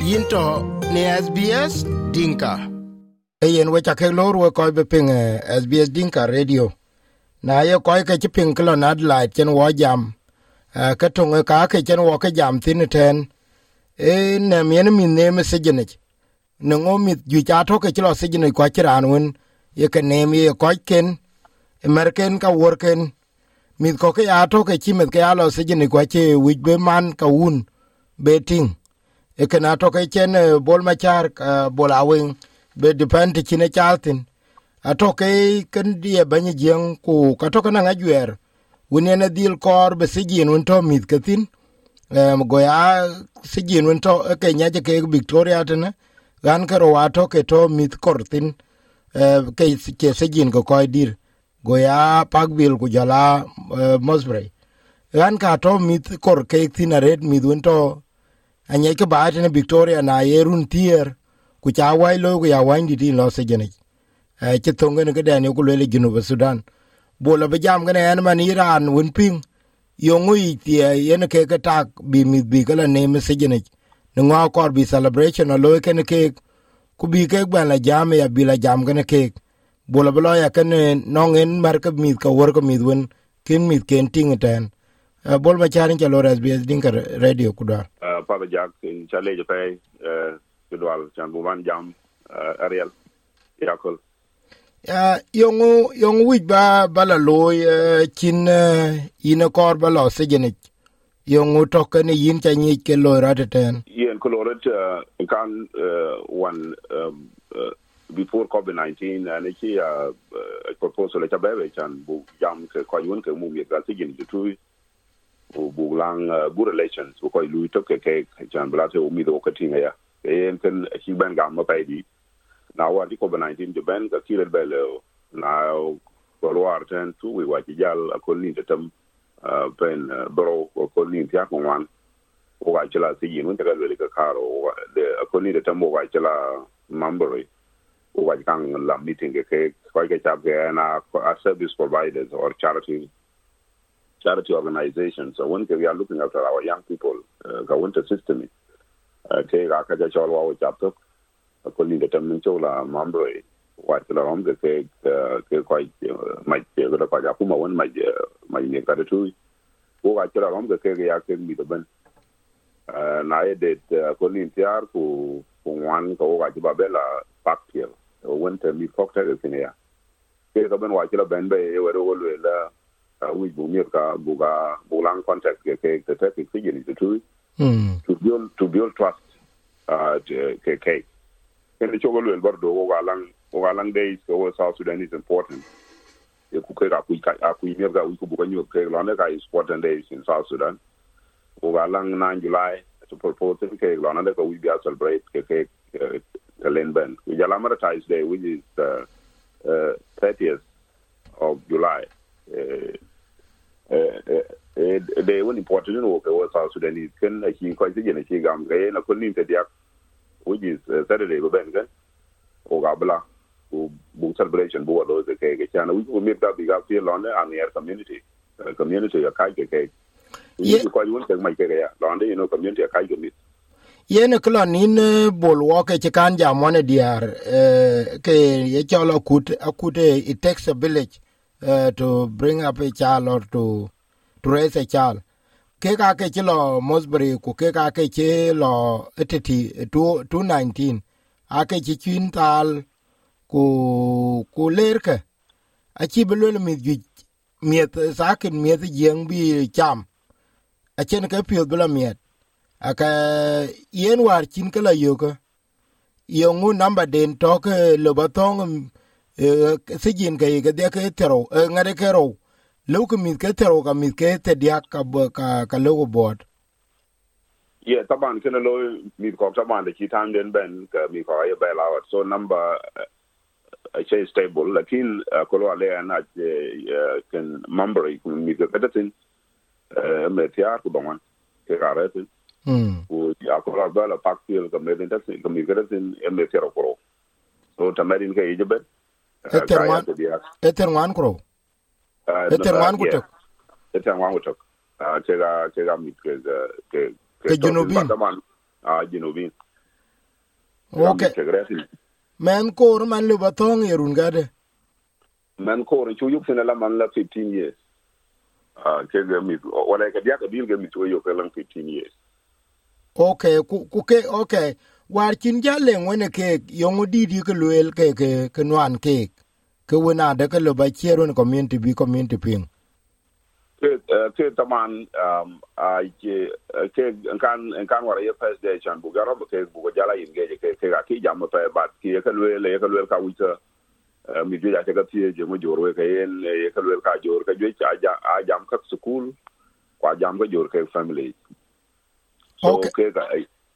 Yinto ni SBS Dinka. Yen we chake lor we koi be ping SBS Dinka Radio. Na ye koi ke chiping kilo nadlight chen wo jam. Ka tunge ka ke chen wo ke jam thin ten. Ne mien min ne mesigenich. Nungo mit ju cha to ke chilo sigenich kwa chiranwin. Ye ke name ye koi ken. American ka worken. Mit ko ke ya to ke chimet ke alo sigenich kwa che wich be man ka un. Be ting. Ekena to ke chen bol machar bol awing be depend chine chaltin atoke ken die banye jeng ku katoka na ngajwer wonene dil kor be sigin won to mit katin goya sigin won to ke nyaje ke Victoria tene gan karo wato ke to mit kortin ke sigin ko koy dir goya pagbil ku jala Mosbury gan ka to mit kor ke tin red mit won to anye ke baat ne Victoria na yerun tier ku cha wai lo ku ya wandi din lo se jeni che tonga ne gada ne ku le jinu Sudan bola be jam gane an man Iran won ping yo ngui tie yen ke ke tak bi mi bi kala ne me se jeni ne ngwa kor bi celebration lo ke ne ke ku bi ke ban la jam ya bi la jam gane ke bola blo ya ken nongen mar ka mi ka wor ka mi won kin mi ken ting ten bol ma charin cha lores bi Dinka Radio kudar Papa Jack in Challenge Pay, Kudwal, Chambuman Jam, Ariel, Yakul. Young wit ba balaloy, chin in a car balo, Sejanik. Young token yin Chinese kello ratatan. Ian Colored can one before COVID-19, and it's a proposal at a beverage and Jam Koyun can move your Gasigin to two. Bulang good relations because Louis took a cake Jan Blate umi the Okatinga ya can he ban gamma baby now what the COVID-19 the ban got killed by now Goloar 10 2 we watch yal a colleen to them pen borough or colleen Tiakon one or Wachela see in winter really car or the colleen to them or Wachela Mambury or Wachang meeting a cake quite get up there and our service providers or charity organizations. So when we are looking after our young people, the winter system, okay, Rakaja Cholwa chapter, according to Temenchola, Mambre, what the Rom, the cake, quite might be a good Pajapuma, one might make that too. Who I tell Rom, the cake, I can be the Ben. And I did according to Tiar, who one go at Babella, Packtail, winter meat cocktails in here. Take up and watch a Ben Bay, where always. We buga bulang contact ke the traffic figure is to build trust ke can the chogolo bordo ogalang days go South Sudan is important you could we could buga new ke lana is important days in South Sudan ogalang 9 July to propose ke lana that we be celebrate ke Lenben we Jalamatize Day which is 30th of July they were important work was South Sudanese can he quite again he gam na kunni te dia which is Saturday go ben gan o gabla who celebration bo those ke chana we will make that big up here on the community a kai ke you quite want to make ya London community a kai ke yen klon in bol woke che kan jamone diar ke ye cholo akute it takes a village to bring up a child or to raise a child. Ke ka ke chilo Mosbury ku ke ka ke chilo etiti 219 ake chin tal ku lerke achi belul miet sakin miet jeng bi cham achen ke pio bela miet aka yen war chin kala yoga yongu number den toke lobatong sijin ke de ke tero ngare ke ro lu ke mit ke tero ka mit ke te dia ka logo board taban kana lo mit ko taban de kitan den ben ka mi ko ya bela so number I say stable lakin ko lo ale na can member mi ke kadatin me tiar ko ban ke garetin o ya ko la bela pakil ka me den tasin ka mi kadatin me tero ko so tamarin ke ejebe Eterwan kro. Eterwan kutok. Eterwan kutok. Chega mit ke Junubin. Junubin. Okay. Man kor man le batong yerun gade. Man kor chu yuk sene la man la 15 years. Ke ga mi wala ka dia ka bil ga mi to yo ka lang 15 years. Okay, okay. War kin jalen wene ke yongo didi ke luel ke nuan ke wena de ke lo ba chero ne community ping. Ke taman ai ke kan wara ye first day chan bu garo ke bu jala inge ke ga ki jam pa ba ki ke luel ka wita mi ju ja ke ka tie je mo joro ke en ye ke luel ka jor ka ju a jam ka school kwa jam ka jor ke family. So ke ga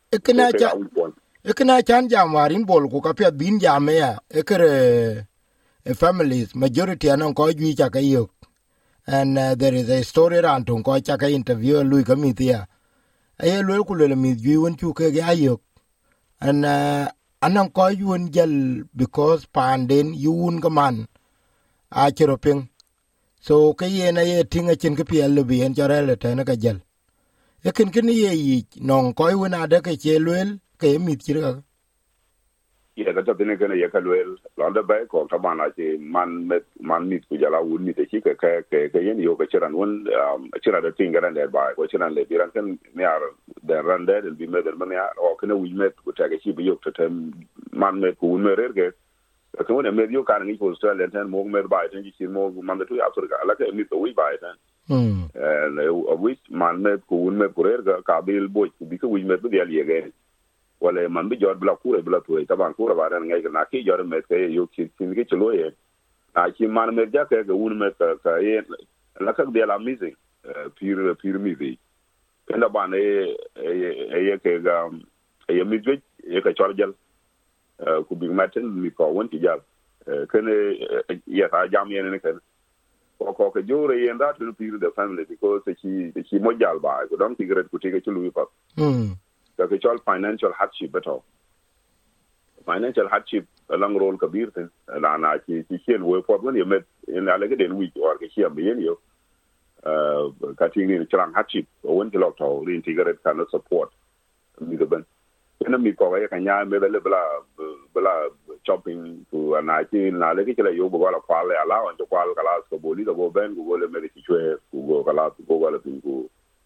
ekena chan jam warin bol ku ka pet bin jam ya ekere families majority anon ko ju cha ka yo. And there is a story around to ko cha ka interview lui committee ay lo ku le mi ju won chu ke ga yo and anan ko ju won jel because panden yun ga man a chiroping so ke ye na ye tinga chin ke pia le bien jarele tena ka jel ekin kin ye yi non ko won ade ke chelwel ke mi chira ya ga tabene kana ya kalwel landa bay ko tabana ci man mit ku jala wul mit ci ke yen yo ka ciran won cira da tinga ran der bay ko ciran le biran kan miar der ran der bi meder man ya o kana wi met ku ta ga ci bi yo ta man met ku won mer ge ka won mer yo kan ni ko sto le tan mo mer bay tan ci mo man da tu afrika ala ka mit wi bay tan o wi man met ku won mer ku re ga ka bil boy ku bi ko wi met bi ya ye wala man bi jor bla kure bla toy taban kure ba ran ngai na ki jor met ke yo ki tin ki chlo ye a ki man me ja ke ga un met ka ye la ka de la music pure music kenda ban ye ke ga ye music ye ka chor jal ku bi maten mi ko won ti jal kene ye ta jam ye ne ken ko ke jore ye nda to pure the family because ki mo jal ba ko don ti gret ku ti ke chlu pa the financial hardship at all. Financial hardship along roll kabir tin na ki chen we for when you met in a leg den week or ki am yen yo cutting in chang hardship when the lot of integrate cannot support mi the ben ena mi ko ya kanya me bela shopping to na ki na le ki la yo bo la kwale ala on to kwal kala ko boli do ben go le me ki chwe go kala go wala tin go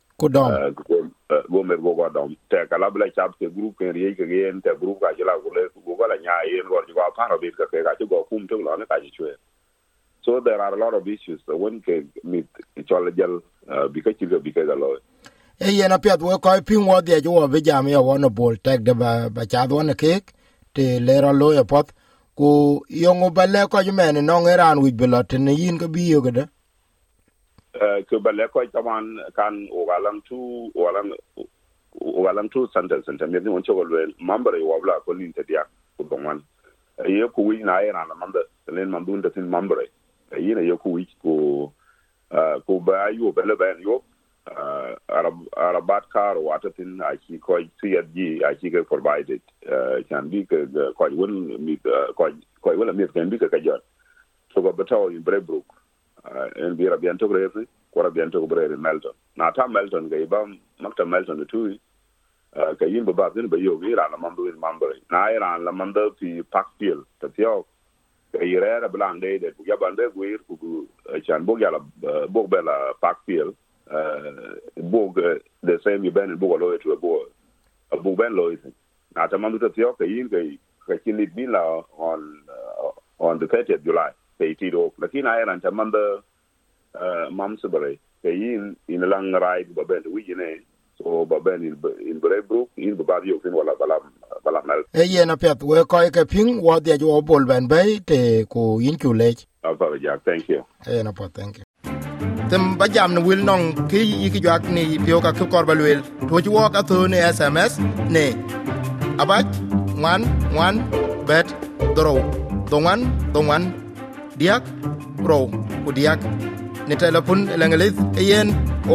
go mer go dom te kala bla chap ke group ke rie ke gen te group ka jela go le go la nya yen go go para bit ka go kum to la ne ka chwe so there are a lot of issues so when ke mit chol gel because a lot ye na pet we ko pin wo de jo be jam ya won bol tek de ba cha do ne ke te le ro lo e pot ku yongo ba le ko men no ngeran wi belot ne yin ka bi yo gede ke balle ko taman kan walang tu sentence me ni woncho wel member yo bla ko lin tedia ko bonwan ye ku wi na era na member len mandun da tin member ye na ye ku wi ko ba yo bele ben yo arabat car water tin I ki ko CFG I ki provided can be ko won mi ko wala mi kan bi ka jar so ba betaw in Brebrook en bira biento greve kwara biento greve Melton na ta Melton ga ibam makta Melton tu ka yin ba din ba yo ira na mambo in mambo na ira la mambo pi Parkfield ta tio ka ira blande de ya bande guir ku chan bo ya la bo bela Parkfield bo the same ben bo lo to bo ben lo na ta mambo ta tio ka yin ka kin bin la on the 30th July peitido lakini aya nanta mamba mamsebare kayin in lang ride baben wijine so baben in Brebrook in babadio fin wala bala mal ye na pet we ko ke ping wo de jo bol ben bay te ko yin chulech thank you na po thank you tem ba jam ne wil nong ki yi ki jak ni pio ka ko balwel to ji wo ka to ne SMS ne abaj wan bet dro dongan diak pro udiak ne telefon lengelis yen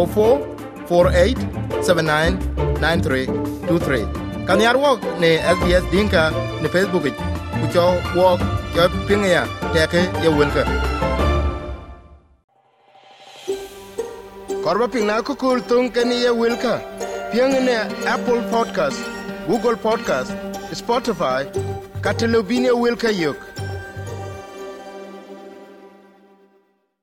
0448799323 kan yar wok ne SBS Dinka ne Facebook ku cho wok cho pinga teke ye welka korba pingna ko kul tung ken ye welka piang ne Apple Podcast Google Podcast, Spotify, Katelubine Wilkayuk.